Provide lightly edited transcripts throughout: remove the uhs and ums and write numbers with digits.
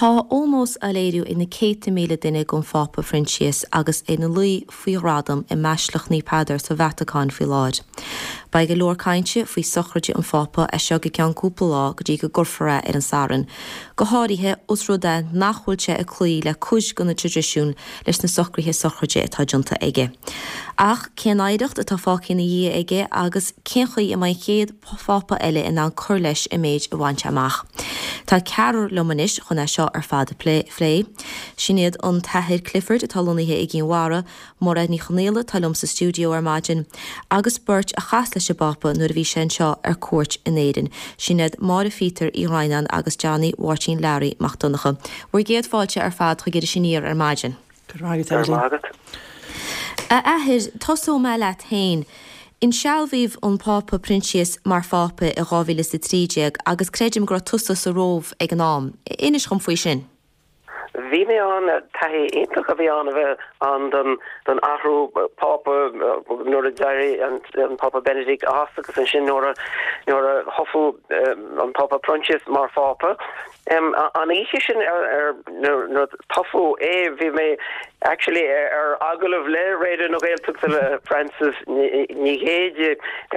Tá ómós a léirú ina 100 míle duine gon fápa Frenchias agus ina luí faoi radam i meislach ní pádar sa Vatican fi láid. Ba go leor cainte faoi sochraide an fápa a seo go cean cúpla lá go dtí go gurfara ar an saran. Go háirithe os ruda nachhfuilte a clí le cúis gona tradiisiún leis na sochraithe sochraide atá junta aige. Ach cén aireacht atá fácin na dhé aige agus cén chuí i mai chéad fápa eile in an chur leis i méid a bhaint amach. Tá cearr lomanis chun é seo ar fad phlé. Sinéad an Tathir Clifford atá lonnaithe i gcíonhara mar ní chonéile talm sa stúdio ar maidin, agus burt a chas leis a bapa nuair a bhí sin seo ar cuairt in éidir. Sinéad mar a fítar í Rainan agus Johnny Wartin Larry Macdonacha. Bhuair géad fáilte ar fad chu géidir siníar ar maidin. Ahir tosó me le tain. In sealmhíh an pápa Frenchias mar fápa a gáhíle sa trídeag agus creidim gur tusa sa rómh ag an nám. Inis chum faoi sin? Bhí mé an taithí ionach a bhí an bheith an don ahrú pápa nuair a dairí an pápa Benedict agus an sin nuair a hofu an pápa Frenchias mar fápa. An éisi sin ar tofu bhí mé actually aglah le réidir nó réalteach le Francis ní héide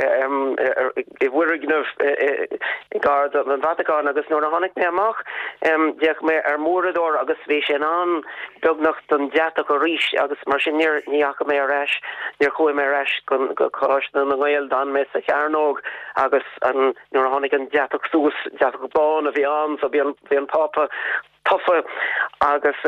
i bhuiiregnamh i gard an Vatican agus nuair a tháinig mé amach deach mé ar móradór agus bhí sin an beagnacht an deatach a ríis agus mar sin níach mé ar eis níor chuim mé ar eis go cáis na ghil dan mé sa chearnóg agus an nuair a tháinig an deatach sús deatach bán a bhí an so bhí an pápa tuffa agus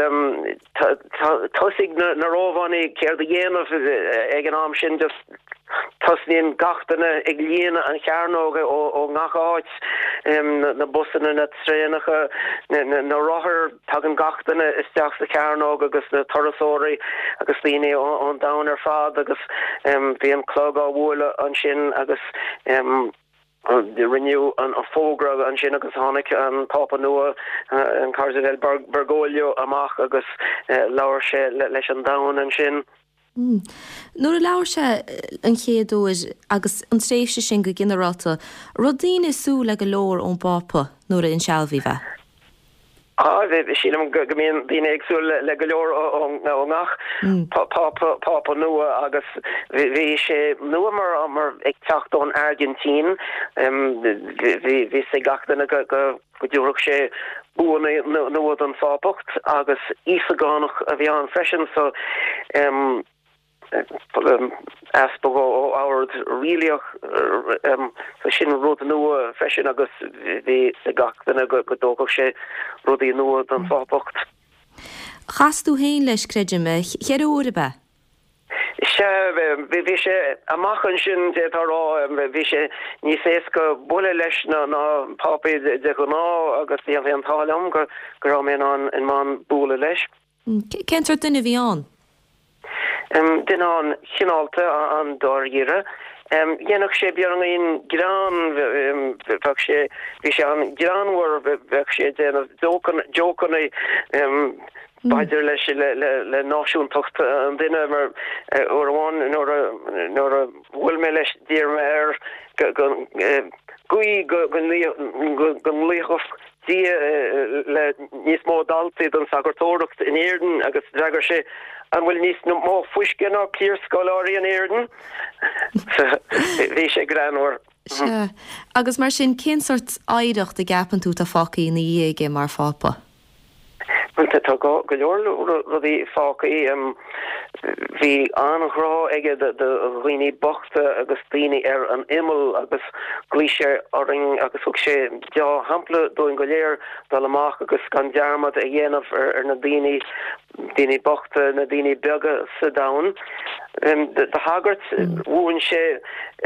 tosig na róháinnig céir de dhéanamh ag an am sin just tosníon gachtainna ag líana an chearnóga ó ngacháit na busanna na tréanacha na rothair tag an gachtainna isteach sa chearnóga agus na torasóirí agus líine ón dain ar fad agus bhí an clog á bhla an sin agus the renew an fógra an sin agus tháinig an pápa nua an Carzadel Bergoglio amach agus leabhar sé leis an dain an sin. Nuair a leabhar sé an chéadúir agus an tréimhse sin go ginearálta, rodín is sú le go leor ón pápa nuair a in sealmhí bheith? Sílam gomíon bhíine agsú le go leor ó ngach pápa nua agus bhí sé nua mar ag teacht ón Argentín bhí sé gachtainna go dúradh sé búna nuad an fápacht agus ísagánach a bhí an freisin so aspa ó áard rialach sa sin rud nua freisin agus bhí sa gachtainna go dógadh sé rudaí nua an fápacht. Chasú héin leis creidime, chear úra be? Bhí sé amachchan sin dérá bhí sé ní féasca bula leis na pápaí de go ná agus ní bhí an tálam gur raibh an in man bula leis. Centar duine bhí an? Den an chinálta an dáíire. Dhéanach sé bearnaíon grán bheith sé bhí sé an gránhar bheith sé déanamh jócanna baidir leis le náisiúntacht an duine mar ó bháin nóair a bhfuil mé leis dír ar guí gon líoch le níos mó daltaí don sagartóireacht in Éirden agus dragar sé an bhfuil níos mó fuiscin á clír scoláirí an Éirden bhí sé gránhar. Agus mar sin cén sort aireacht a gapan tú a fácaí na dhéige mar fápa? Tá go leor rudí fácaí hí anrá aige de roioine bochta agus daoine ar an imil agus glíise oring agus thug sé de hampla dóin go léir dal amach agus gan dearmad a dhéanamh ar na daoine bochta na daoine beaga sa dain. De hagart bhuain sé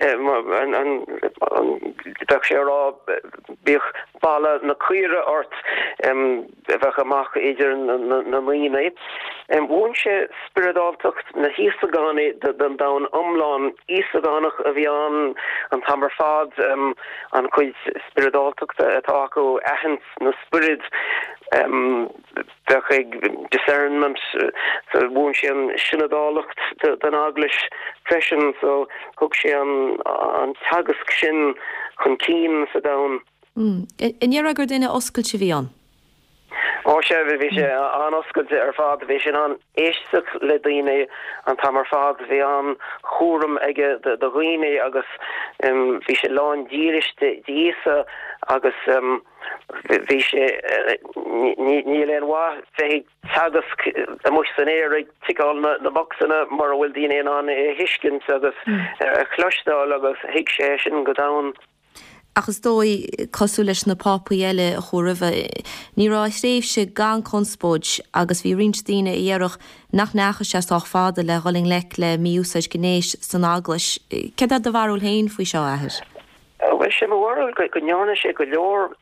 bheith sé rá bích balla na cuire ort bheith amach idir na líine. Bhuain sé spiridáltacht na hísagánaí den dain omláin ísagánach a bhí an tamar fad an chuid spiridáltacht atá acu ahans na spirid bheith ag discernment bhuain sé an sinadálacht den aglis freisin so thug sé an tagasc sin chun cín sa dain. In dhearr agur duine oscailte bhí an? sé bhí sé an oscailte ar fád bhí sin an éisteach le daine an tamar fád bhí an chóram aige de dhaoine agus bhí sé lán díiriste díosa agus bhí sé ní leon wá fé tagas a mu san éir tiáil na boxanna mar bhfuil daine an hiiscint agus chluistáil agus hiic sé sin go dam. Agus dói cosú leis na pápaí eile a chomh ní rá réimh se gan conspóid agus bhí rinstíine dhéarach nachcha sé ách fáda le roling le míúsáid gnééis san aglas. Ce a do bharúil héin faoi seo ahir? Well sé bhharil go nearna sé go leor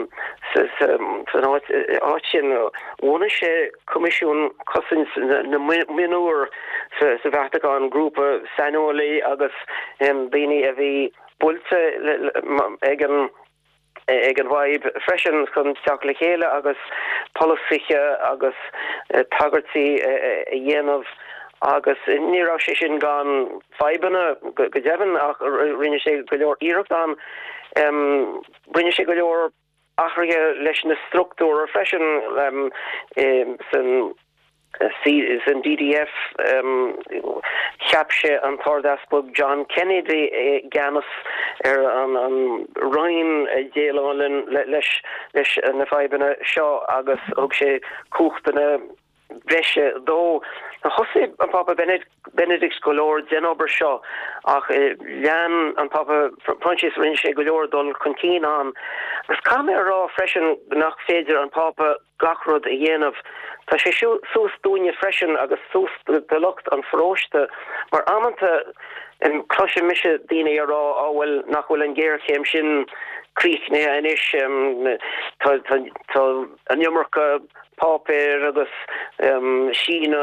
sin bhna sé comisiún cosins na minúir sa Vatican grúpa Sanolaí agus daoine a bhí bulte egen vibe freshen chun teach le chéile agus polisiche agus tagartí a dhéanamh agus nírá sé sin gan feibanna go devan ach rinne sé go leor íirecht an rinne sé go leor achrige leis na structúr freshen san DDF cheapse an tardasbog John Kennedy gannas an Ryan déalin leis na feibanna seo agus og sé cúchtainna breise dó na hosi an Papa Benedict golóir den ober seo ach lean an Papa Francis rin sé golóir dul contín an gus kam rá freisin nach féidir an Papa gachrod a dhéanamh tá sé sús dúine freisin agus sús de lucht an fróiste mar amanta cloise mise daine rá áhfuil nachhfuil an ggéirchéim sin críne inis tá an jommercha pápéir agus sína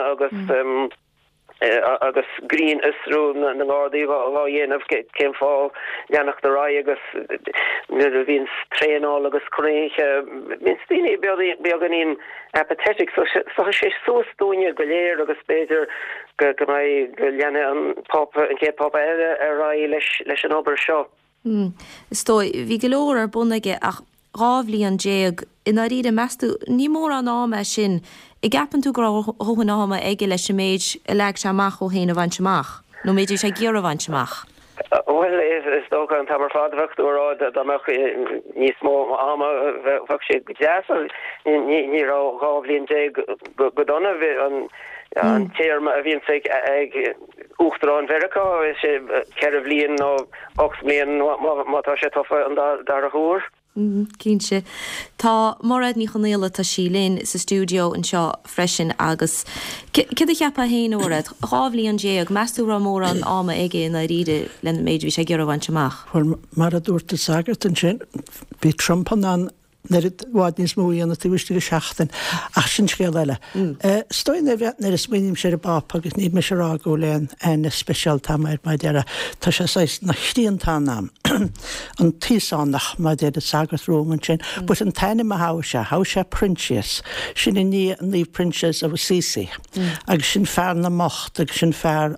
agus green isrú na gádaí bhá dhéanamh céim fá leannach de rá agus vín tréáil agus choréiche min tíine beag anín apathetic so sé súsúine go léir agus béidir go mai go leanne an papa an cé papa eile ar rá leis an obair seo. Stoi, bhí go leor ar bunaige ach rábhlí an déag ina ríide meastú ní mór an áme sin I gapan tú go hóhan áma ige leis sem méid a leag se amach ó héana a bhaint semach. No méidir sé ggéar a bhaint semach. Well, is do an tamar fadhachtúrá amach níos mó ama bhah sé jazz ní ráblíonn dé go donna an téirma a bhíon sé ag uchtrán Verá is sé ceir bblion nó 8 blion mátá sé tofa an dar a thuair. Cínse. Tá marad ní chonéile tá sílinn sa stúdio an seo freisin agus cid a cheappa héin óred rábhlí an déag meú ra mór an áma ige na ríide le méidir bhí sé ggéar bhaint semach. Fuair mar a dúirta sagart an sin bhí Trump an nerid bhád níos mú íana túiste go seachtain ach sin scéal eile. Stoin a bheith nar is muoím sé a báp agus ní me se rágó leon na speisial táid mai deara tá sé na chtíontá nám an tíánach mai déad a sagart róman sin, bud an taine a há sé Princess sin i ní Princess a Assisi agus sin fear na mocht agus sin fear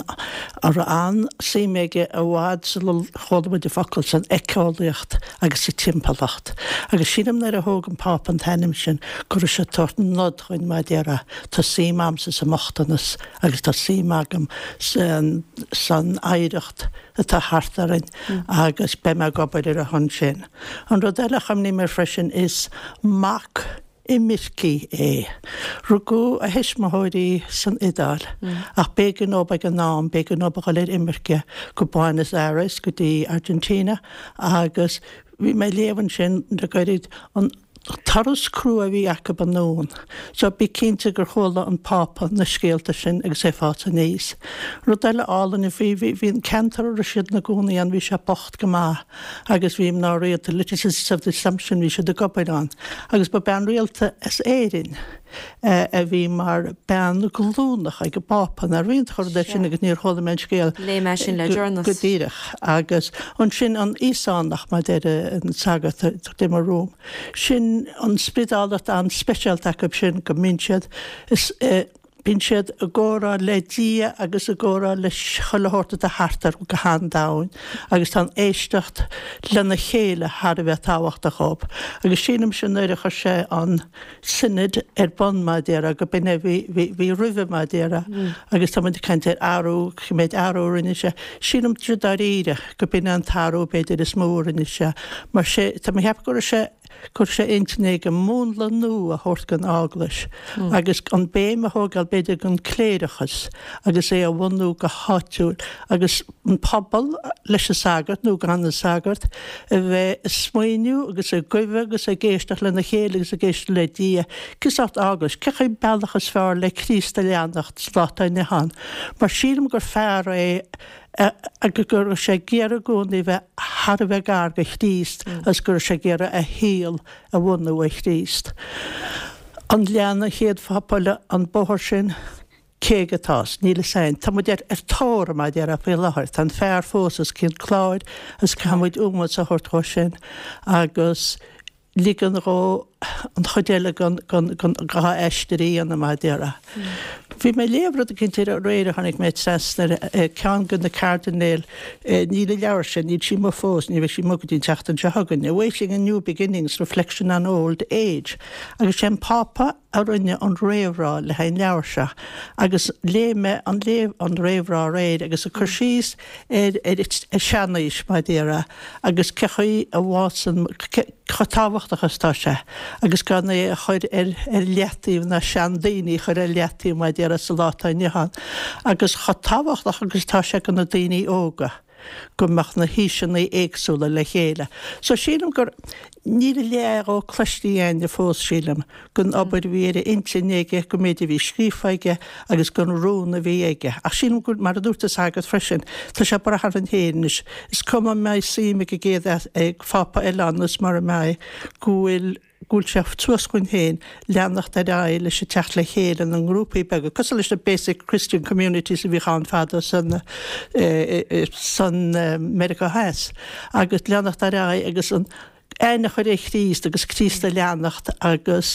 an síméige a bhád sa chodmuid de focail san eáíocht agus sa timpalacht agus sílam nar a hógan páp an tanim sin gur se tort nod chuin mai deara tá símam sa mochtanas agus tá símagam san aireacht atá hartarin agus be me gobair a hon sin. An rud eile chum ní mar freisin is mac I miscí Rugú a hisismthóirí san idáil ach bégan ó an nám bégan ó go léir imirce go Buenos Aires go dtí Argentina agus bhí mé léhann sin de gairid an Taras crú a bhí aca ban nón, so bí cinnte gur chola an pápa na scéalta sin ag sé fáta níos. Rud eile álan bhín cantar a siad na gúnaí an bhí se bocht go má, agus bhím ná réalta Literacies of the Assumption bhí se de gobaidán, agus ba ben réalta is éirin a bhí mar ben glúnach ag go pápa na rion chuir sin agus níor chola men scéal Le me sin le journals. go dtíireach agus an sin an ísánach mai déire an saga de mar Róm. Sin an spidálat an speisialteach sin go minsead is bín siad a ggóra le dia agus a ggóra le chollehorta a hartar go handáin, agus tá éistecht lena chéile har a bheith táhacht a chob. Agus sínam sin nuirecha sé an sinid bon maidéra go binne hí rih maidéra, agus tá caiint arú méid arú rinne se. Sínam tríre go bin an tarú beidir is mór rinne se, mar sé tá heb go sé gur sé intnéige múnla nu a hort gan áglas, agus an béim a hógal beidir gan cléirechas, agus é a bhhanú go háitiúil, agus an pobl leis a sagart, nó gan a sagart, a bheith smaoinú agus a goibh agus a géisteach lena chéile agus a géiste le dia, císácht áglas, cecha bealachas fearr le Crísta leannacht slátain na han, mar sílam gur fearr é gur sé géar a gúnaí bheith har a bheith garga chríist as gur sé géar a híal a bhhanú a chríist. An leanna chéad fapala an bóthir sin cégatás, níle sein. Tá mu déir tóra mai déar a fé lethir, tá fearr fósas cinn chláid as camid úmad a thuirtá sin agus lígan rá an chodéile gan gá eisteí anna mai déara. Bhí mé lébrad a cinnte a réire hanig méid sesnar cean gan na Cardinal níle leabhar sin, níl sí má fós, ní bheith sí mugadtín teachtan se hagan. Awaiting a new beginnings, reflection on old age. Agus sé pápa a rinne an réomhrá le hain leabhar se. Agus léime an léh an réomhrá réid, agus a chursís seannaís mai déara, agus cechaí a bhásan chatáhachtachas tá se. Agus gan é chuir letíomh na seandaoine chuir letíomh mai déar sa látainine han. Agus chatáhachtach agus tá se gan na daoine óga go meach na híisina éagsúla le chéile. So sílam gur níle léir ó chluistíhéin de fós sílam gon obair bhíre intinéige go méidir bhí scrífaige agus gon rúna bhí aige. Ach sílam gur mar a dúirtas agad freisin, tá sé bara har an héanis. Is cuma mé síime go géad ag fapa eilánus mar a mé gúil gúilseach tuascuin héin leannacht a rá leis sé teach le chéile an grúpaí bega. Cos leis na basic Christian communities a bhí chaán fada san America House. Agus leannacht a rá agus an éinech chuir é Chríist agus Chrísta leannacht agus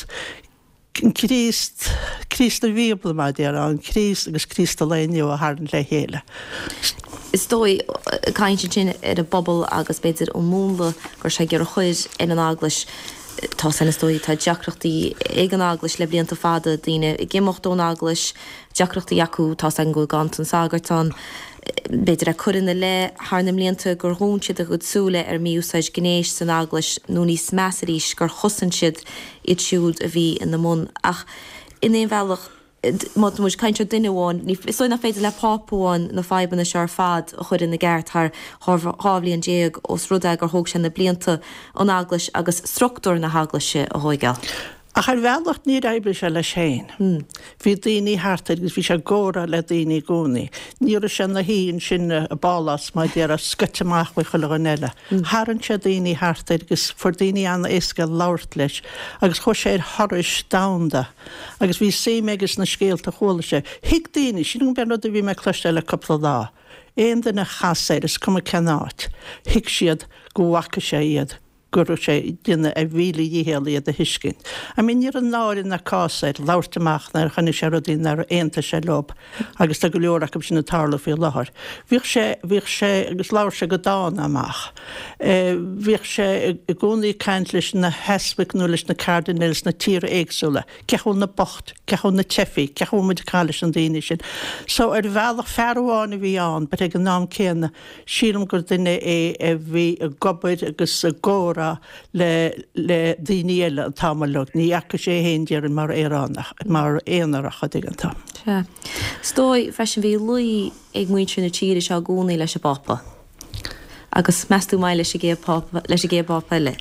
Chrísta bhíbla mai déar an Chríist agus Chrísta léniu a háan le chéile. Is dói caiinte sin ar a bobbal agus beidir ó múla gur sé gur chuid in an aglas tá san stoi tá deacrachtaí ag an aglas le blianta fada daine i gimochtón aglas deacrachtaí acu tá san go gantan sagartán beidir a churinna le hánim blianta gur húnsiad a go súla ar miúsáid gnéis san aglas nó níos measarís gur chosan siad iad siúd a bhí in na mún ach in éon bhealach mod muid caiinte duineháin, is na féidir le pápáin na feban na sear fad a chud in na gceart th hábhlíonn déag os rudaig gur thóg sin na blianta an aglas agus struchtúr na haglaise a hóigeal. A chuir bhealacht ní éibre se le séin. Bhí daoine háart agus bhí se góra le daoine gúnaí. Níor sin na híonn sin a bálas mai déar a scuteach chu chuile an eile. Háann se daoine háart agus for daoine anna éca láirt leis, agus chu sé thoris damda. Agus bhí séime agus na scéalta chola sé. Hiic daoine sin ben a bhí me cluiste le coppla dá. Éon den na chaséir is cum a cenáit. Hiic siad go bhacha sé iad. Gur sé duine a bhíle dhéhéala iad a hiiscin. A mí níar an náirn na cásaid láirtamach na chuna sé rodín ar éanta sé lob, agus tá go leorach sin na tála fí láthir. Bhíh sé agus láir se go dáin amach. Bhíh sé i gcónaí ceint leis na hesbaic nó leis na Cardinals na tíre éagsúla, cechún na bocht, cechún na tefií, cechún muidir an daine sin. So ar bhealach fearháinna bhí an, bet ag an nám céanna sílam gur duine é bhí a gobaid agus a góra le daoine eile an támalog, ní aice sé héondear mar éaránach, mar éanarach a dig an tam. Stoi freisin bhí luí ag muintre na tíre se gúnaí leis a bapa. Agus meú mai leis a gé bapa le.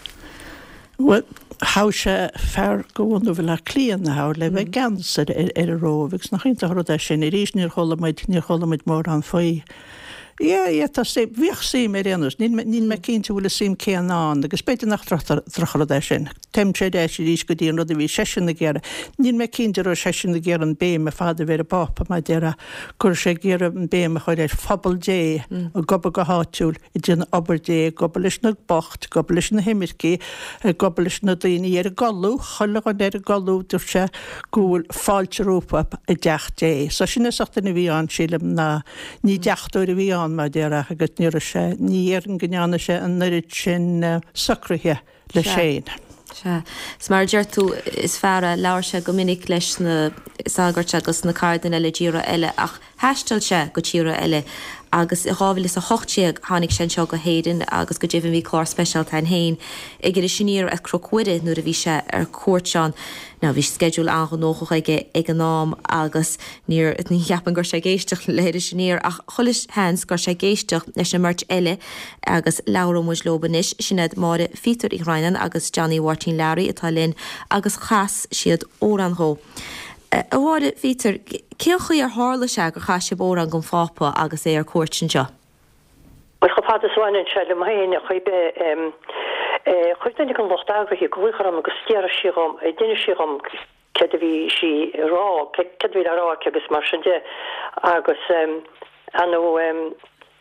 Well, há sé fear gohúnú bhfuil le clíon na há le bheith gansar ar a róvegus nach chénta thura sin i ríis níor cholaid mór an faoi. Ja, tá sé bhíoh sí mé réanús, ní me cinnte bhfuil sim céanán, agus beidir nach trochar é sin. Tem sé éis rís go dtíon rud a bhí sesin na ggéire. Níl me cinnte ó sesin na ggéar an béim a fáda bhéir a bapa mai deara gur sé ggéar an béim a chuir éis fabal dé a goba go háitiúil I dtíana obair dé, gobal leis na bocht, gobal leis na himircí, gobal leis na daoine ar a galú, chola an ar a galú dúr se gúil fáilteúpa a deach dé. So sin is achta na bhí an sílam na ní deachúir a bhí an mai dearach a go níir sé ní ar an gneanna sé an nuid sin sacrthe le séin. Smar deirtú is fearra leir se go minic leis na sagart agus na cardan eile ddíra eile ach heistal se go tíra eile agus rábhfuil is a chochtíag tháinig sin seo go héidir agus go ddíhann bhí chlár speisialt an hain I gur sinníar a crocuide nuair a bhí se ar cuairteán ná bhí schedúil an go nócha ige ag an nám agus níor ní cheapan gur sé géisteach léidir sinníar ach cholis hens gur sé géisteach leis na mirt eile agus leabhar muis lobanis sinad máre fitar I Ghráinan agus Johnny Martin Larry atá linn agus chas siad óranthó. A bháide Vítar, cé chuí ar hála se gur chaise bór an gom fápa agus é ar cuairtin seo? Well chopád swainin se le maine chuibe chuirtainnig an lochtágraí gohuichar agus stíar sigam duine sigam cedhí si rá cedhí a rá agus mar sin de agus anó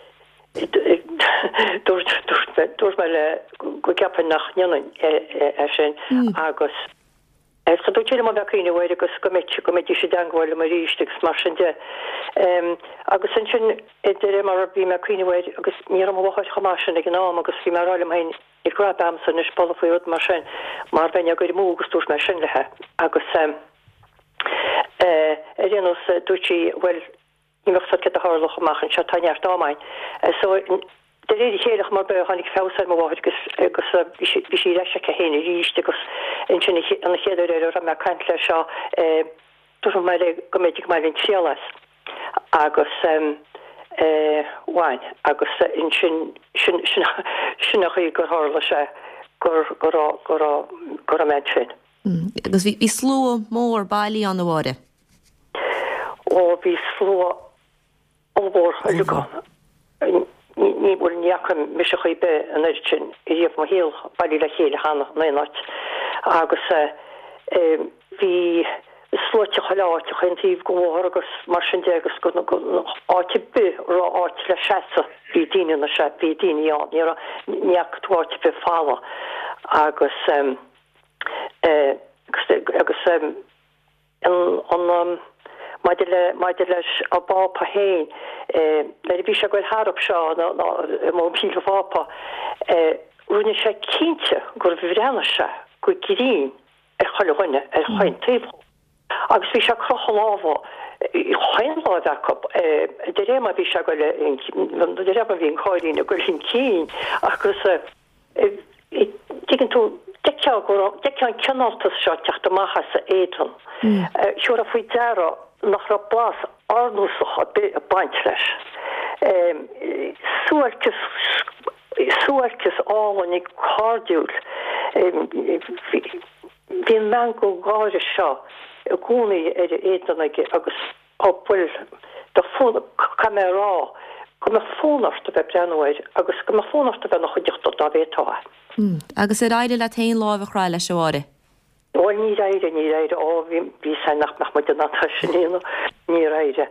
dúirt meile go ceapan nach nionan sin agus Sadúile má beíine bhir agus gométí sé dangháil mar ríistegus mar sin de. Agus san sin de mar bí me cuiinehid agus ní am bhaáid chamásin ag ná agus bhí marráile hain I gra am san is spolfaíod mar sin mar bhaine a goir mógus dús me sin lethe agus réanos dúirtí bhfuil níachsa ce a hálach amachchan se taineart dámain. So de réidir chéadach mar be chanig féáil má bháid agus bhí sí leis a héine ríist agus in sin an chéidir a me caiint le seo dús meile go méidir mai vin sílas agus bháin agus in sinnach í gur hála se gur a méid sin. Agus bhí slú mór bailí an bháide? Ó bhí slú óbór aúá. Ní bhfuil neachcham mis a chuibe an sin I dhéobh má héal bailí le chéile hána naáit agus bhí slóte chaáte chuintíh gohhar agus mar sin de agus go áte bu rá áit le seasa bhí daine na se bhí daine an ní neach túáte be fála agus an maidir leis a bápa héin le bhí se goil Harop seo má píle bhápa runne sé cínte gur bhréna se go girín choilehine chain taobh agus bhí se crocha láha chain lá de ré bhí se go de ré bhí an choirín a gur sin cín agus tú cean cenáltas seo teachta maithe sa éan siúr a faoi deara nach ra blas arnúsach a baint leis. Suarcus áhanig cardúil hín me go gáire seo a gúnaí éanaige agus ápuil de fóna camerará go me fónarta bheith breanúid agus go me fónarta bheith nach chuideachta dá bhétá. Agus éile le taon lábh chráil leis seáire? Ó ní réide ó bhí sé nach mu na sinnéna ní réide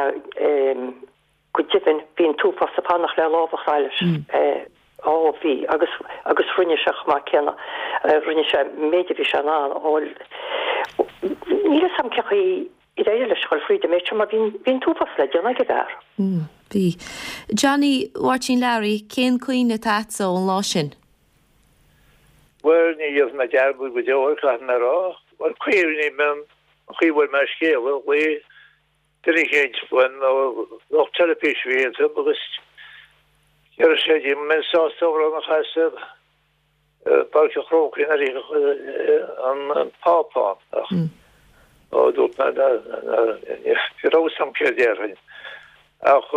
go dibin bhíon túpa sa pánach le lábhachráiles á bhí agus runne seach má cena runne se méidir bhí se ná áil ní sam cechaí I réile leis fríide méid mar bhíon túpas le deanna go bhar. Bhí. Johnny Martin Larry cén cuioine tása an lá sin? Well, ní dhéobh me dearbú go deoirchlan na rá, well cuiirní men chuíhfuil me scéal le duine chéint buin nó telepís víanta agus ar sé dí men sátóra na chaise barce chrócin a rí an pápá ó dút me firásam cédéirhain ach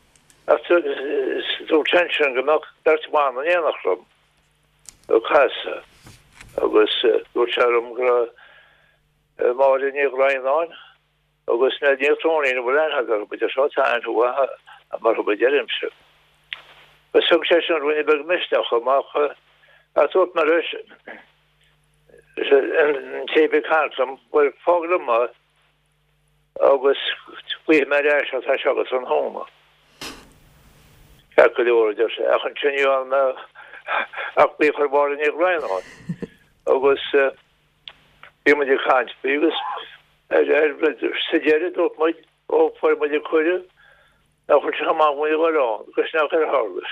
dú tension gomach dartmáin an éanachrum o chaise agus dúir sem gur máir ní Ghráináin agus na díróín bhfuil anthgar bud seo tainú mar go derimse. Succession runni beg mistach amach a tot mar en tebe kartlam war foglam agus we mar a shogas on home. Kakul order achan chenju an ach be verbar in Iran. Agus iemand die gaan spelen. Suggested op mij op voor mij kunnen. Nou voor zich maar moet je wel. Dus nou kan houden.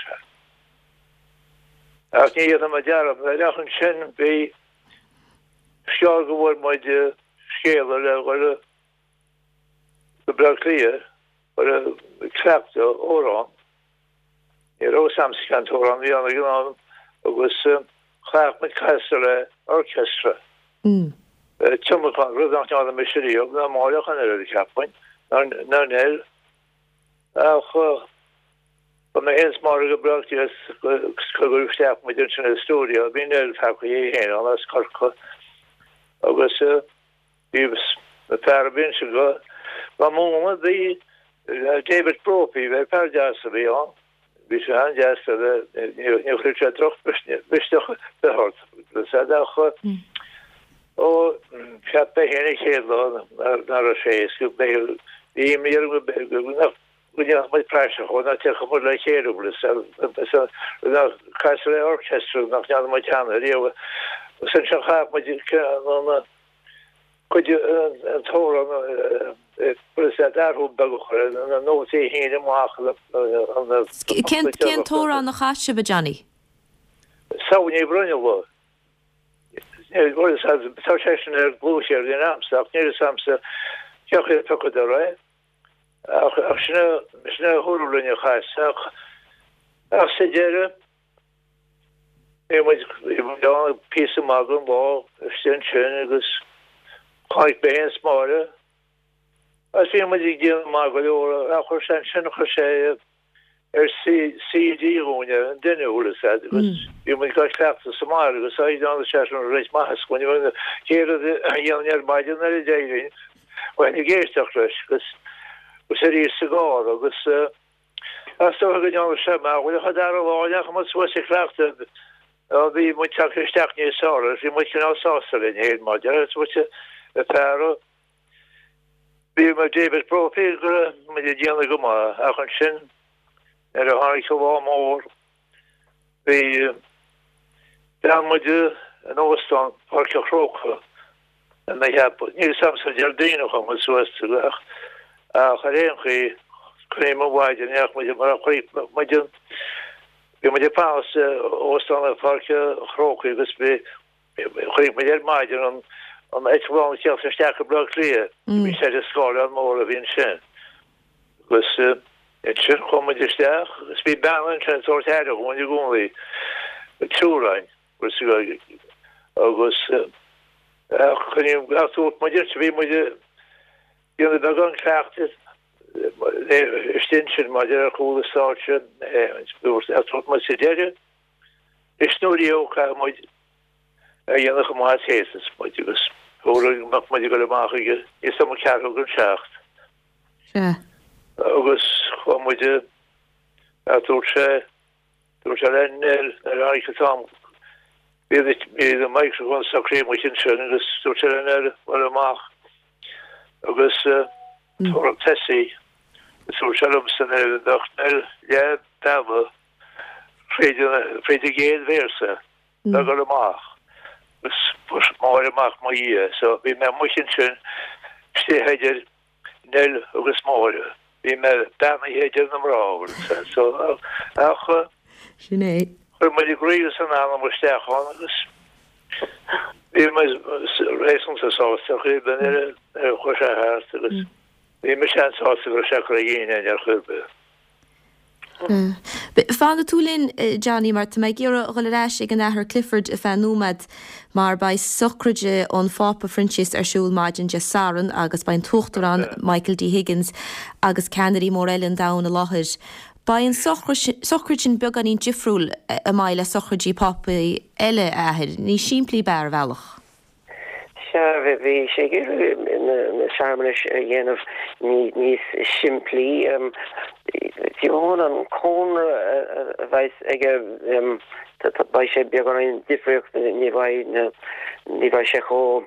Als niet dat maar daar op de een chen bij schouw geworden met de schelen de blokkeer voor de exacte oran. Je roosams kan horen die aan de genomen. Agus graag met kastle orchestra. Chumma kan rodan aan de machinerie op na mooi gaan er kapot. Nou nee. Van mijn eens morgen gebruikt je schouwstap met een studio. Binnen heb je heen alles kort. Agus die de parabens go. Maar moment die David Propie bij Parjas bij we zijn juist de Richard terug best toch de hart. Dus dat oh ik heb bij geen naar de feest bij die meer we met pressure gewoon dat je gewoon lekker dus dat kastle orchestra nog niet met aan die zijn zo gaaf met je could je een toren daar hoe begonnen no see heen maken Ken tóra an na chaise be Johnny. So nie brunne wo session glúir in amach ne samse ceché tu ra sna húlunne chaach sé pí magan bá sin agus chaid be smáre as vi ma gé má go a chu sin chu sé CD róne dinne hole vi moet ga klacht Somalia agus an de reis ma kon hé meiden er déirin en ik géisteach gus sé seá agus sto gan sem cha dar bháach mat was se klachte vi moet steach ní sá vi moet ken ásá in hé ma wat per vi me David Propie me déle go a an sin er a har go mór vi moet an óstan park chroke en me heb nu sam jardine om so a charéchi kréim waid en ja me pa óstan park chroke gus be me meidir an etwal se sterke blok lie vi sé sá an mór a vin sin gus het sin kom de ster spe balance en soort gewoon je gewoon toerlein agus kun je maar wie moet je de begang krijgt stinchen maar de goede staartje maar se is no die ook moet je gemaat hees moet je dus hoor mag moet je go maken is dat elkaar ook schacht agus moet je sam de microfoon sacré moet in dus maach agus tessie dacht ja dawe frede géel weerse da go maach dus maar maach ma zo wie me moet in ste heidir nel agus more vi me da heidir am ra so Sinné. Maar die groeien zijn aan om sterk gaan dus reisen ze zo ik ben er goed hart dus die machine zo ze schakelen en er goed Fan de toelin Johnny mar me ge goreis ag an nahar Clifford a fan nómad mar bei socraide an fápa Frenchis arsúl maidin je Saran agus bain tuchttar an Michael D. Higgins agus Kennedy Morellen da a láthir. Ba an sochrin beg an ín difriúil a maile sochradí papa eile ahir, ní siimplí bear bhealach. vi sé in Sharmanish of nís simply Johan an kon weis bei sé be an difricht ni se cho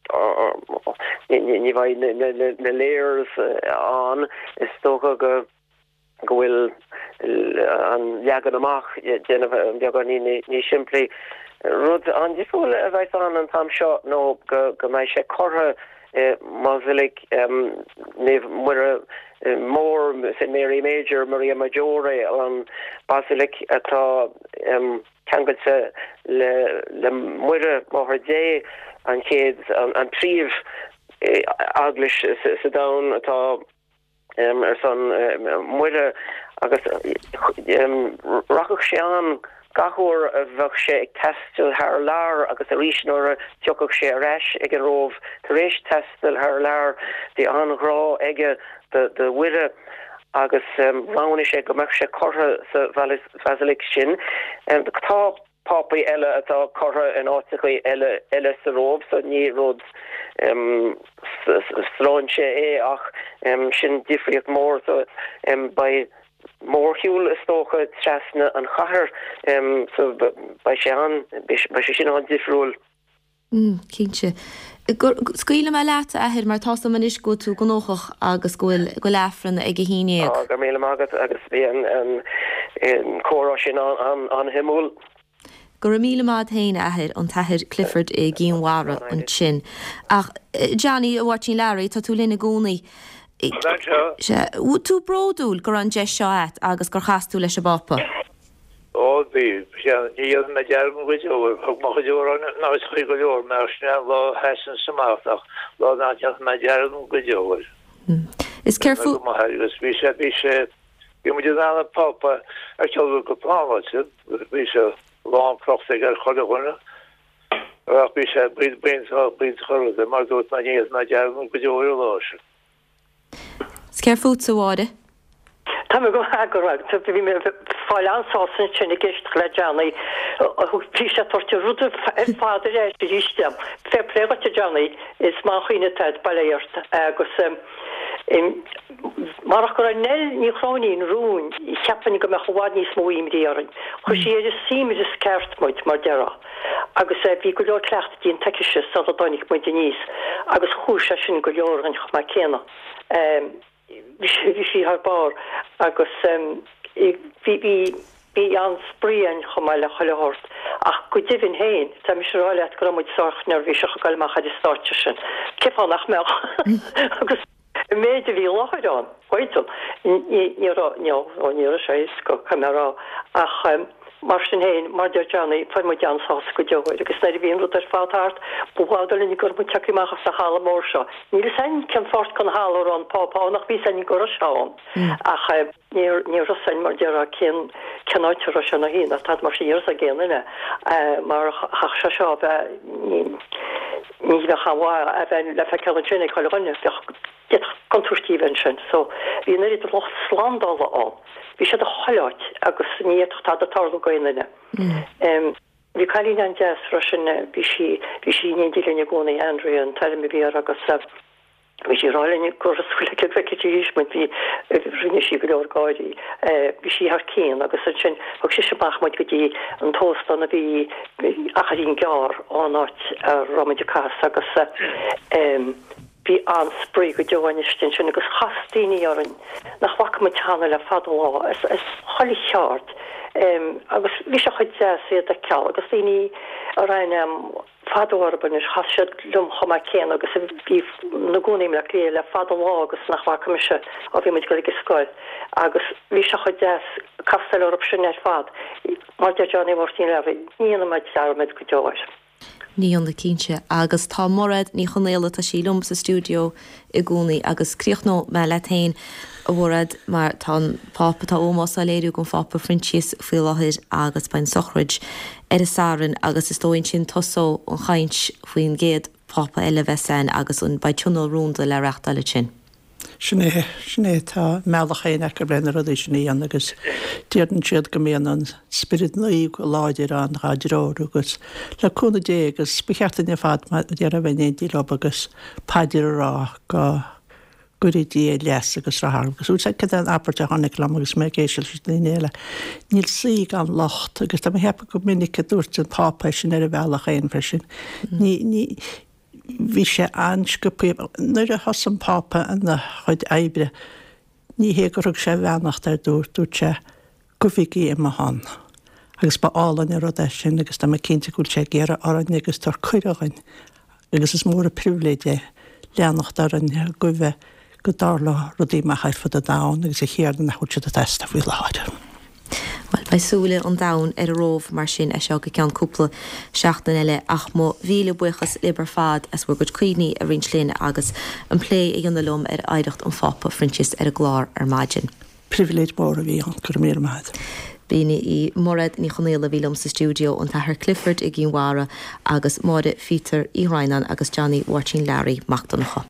ni na layers an is sto go gohfuil an jagan amach ni simply rud an difol bheit an tam seo nó go mai sé chotha Mosilic mure mór Mary Major Maria Maggiore an Basilic atá kangse le mure mar dé an kids an tríh English sit down atá son mure agus rakch sé an gahor a bheh sé ag testil haar lár agus a rísnor tuoch sé reis ag an róh taréis testil haar lár de anrá ige de wire agus ráne sé go meach sé chotha sa Vasilic sin tá papi eile atá chotha an áitichaí eile sa róh so ní rud sláin sé ach sin difriocht mór so by mór hiúil is tócha trasna an chahar so bei sé sin an difriúil. Cínse. Scuile me leat ahir mar tá man is go tú gonóchach agus go lefran ag go híine. Go méle mágad agus bhí an chórá sin an himúil. Gur míle mád héine ahir an tathir Clifford i gíonhara an sin. Ach Johnny a bhhairtín leirí tá tú lína gúnaí. Tú bródúil gur an de seoat agus gur chaú leis a bapa. Ó bhí íad me dearm goúir thug mo goúir ná chuí go leor mar lá hesan samáach lá náteach me dearm goúir. Is carefú agus bhí sé bhí mu anna papa ar teú go plááte bhí se lá prochta ar chodaghna ach bhí sé brid choda mar dút na níos me dearm goúir láise. Scarefút sa bháide? Tá go agurag tu bhí mé fáil ansásan sinna gist le Johnny bhí sé torte rúta fáidir éis ríisteam féléte Johnny is má chuoine teid bailíart agus marach go nel ní chráín rún I cheapan go me chohád níos mó imríaran chu sé idir síime is ceart muid mar deara agus bhí go leor clecht díon teise sa a dánig muid níos agus chúise sin go leor an chumá céna vi sí haar bar agus vi an sprien chomáile chollehort ach go divin héin tá mis ráile go muid sarchnar vi se galach a startse sin kefa nach me agus méidir vi lachán hoitel ní sé go kamera ach mar sin héin mar Johnny fan mu an sá go joid agus na vín ru er fátart buádalin gur mu teach sa hála mór se. Ní sein ken fort kan hall an papa nach ví sen go seán ach ní rosin mar dera kenáit se na hín dat mar sé a génne mar hach se se ní chaá a le fe kellinnig cholle get konturtíven sin so vi net loch slandalle an. Vi sé a choát agus níochtá a tar goine. Vi callí an jazz Russian vi sí nídílenne gona Andrew an tal vi agus vi sé rálinne gosúle veketment vi rinne sí go gáí vi sí har céan agus sin og si bachmaid gotí an tóstan a vi achadín gar anát a Romaá agus Bhí an spré go dehainisten sin agus chastíine arin nach wa me tanna le fad lá is choí cheart agus bhí se chuid sé a ce agus daoine a rein fadóban is has lum chomá céan agus bhí na gúnaim le lé le fad lá agus nach wa me se a bhí muid go ige scoil agus bhí se chuid castel op sin net fad mar Johnny Martin le níana meid leid go deir. Ní an na cínse agus tá morad ní chonéile a sílumm sa stúdio I gúnaí agus críochnó me le tain a bhórad mar tá pápa tá ómás a léirú gon fápa Frenchies fí láthir agus bain sochrid a sáran agus is tóin sin tosó an chaint faoin géad pápa eile bheitsin agus an baid túnal rúnda le reachtaile sin. Sinné tá meachchéine go brenn rudí sinní agus tían siad go méan an spirit naí go láidir an ráidiró agus leúna dé agus becheartta fad dear a bhnédí lo agus paidir rá goidí leas agus rathgus ú ce an aparte hánig lam agus mé géisiil néile. Níl sí an locht agus tá hepa go minic dúirt an pápa sin ar a bhealach éon freisin. Ní hí sé anscopi nuair a has an pápa an na chuid éibre ní hé gorug sé bhenacht ar dúirt sé go bhíí im hán. Agus ba álan ar rud sin agus tá cinnte gúil sé géar áin agus tar chuireáin agus is mór a priviléide leannacht ar an go bheith go dála rudí me haifad a dá agus sé chéardan na chuúte a testa bhí láidir. Well, bei súla an dain ar a róh mar sin seo go cean cúpla seachtain eile ach mó bhíle buchas libar fad as bhfuil go cuioine a rinsléine agus an plé i gionn lom ar aireacht an fápa Frenchis ar a glár ar maidin. Priviléid mór a bhí an gur mé maid. Bíine í morad ní chonéile bhílam sa stúdio an Tahar Clifford i gginhara agus máide Peter í Rainan agus Johnny Watching Larry Macdonacha.